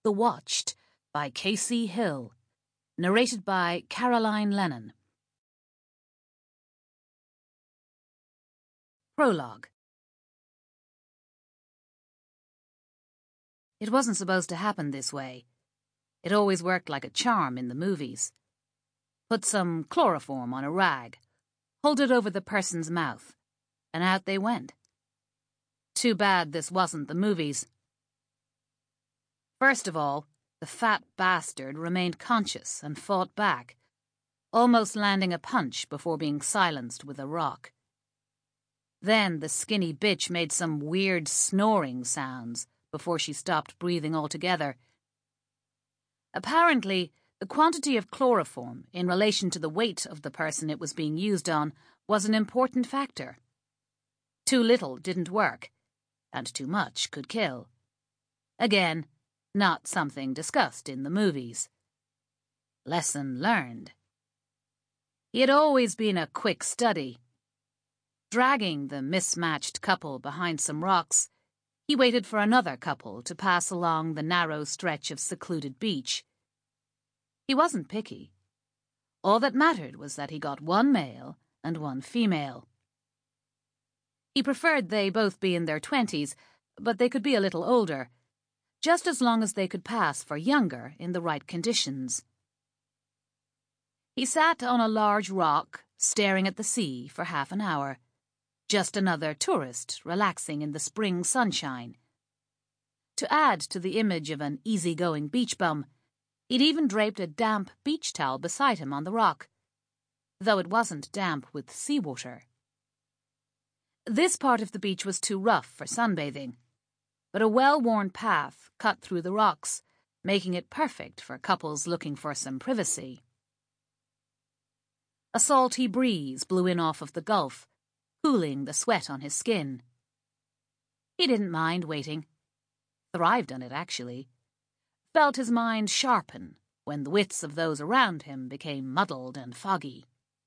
The Watched by K.C. Hill. Narrated by Caroline Lennon. Prologue. It wasn't supposed to happen this way. It always worked like a charm in the movies. Put some chloroform on a rag, hold it over the person's mouth, and out they went. Too bad this wasn't the movies. First of all, the fat bastard remained conscious and fought back, almost landing a punch before being silenced with a rock. Then the skinny bitch made some weird snoring sounds before she stopped breathing altogether. Apparently, the quantity of chloroform in relation to the weight of the person it was being used on was an important factor. Too little didn't work, and too much could kill. Again, not something discussed in the movies. Lesson learned. He had always been a quick study. Dragging the mismatched couple behind some rocks, he waited for another couple to pass along the narrow stretch of secluded beach. He wasn't picky. All that mattered was that he got one male and one female. He preferred they both be in their 20s, but they could be a little older, just as long as they could pass for younger in the right conditions. He sat on a large rock, staring at the sea for half an hour, just another tourist relaxing in the spring sunshine. To add to the image of an easygoing beach bum, he'd even draped a damp beach towel beside him on the rock, though it wasn't damp with seawater. This part of the beach was too rough for sunbathing, but a well-worn path cut through the rocks, making it perfect for couples looking for some privacy. A salty breeze blew in off of the Gulf, cooling the sweat on his skin. He didn't mind waiting. Thrived on it, actually. Felt his mind sharpen when the wits of those around him became muddled and foggy.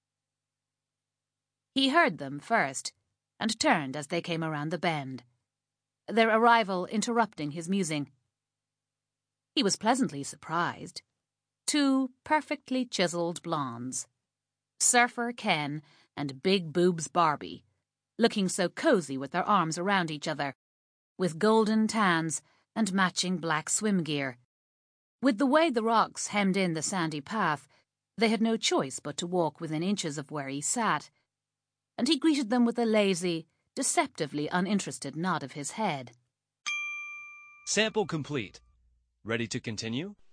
He heard them first, and turned as they came around the bend, their arrival interrupting his musing. He was pleasantly surprised. 2 perfectly chiseled blondes, Surfer Ken and Big Boobs Barbie, looking so cozy with their arms around each other, with golden tans and matching black swim gear. With the way the rocks hemmed in the sandy path, they had no choice but to walk within inches of where he sat, and he greeted them with a lazy, deceptively uninterested nod of his head. Sample complete. Ready to continue?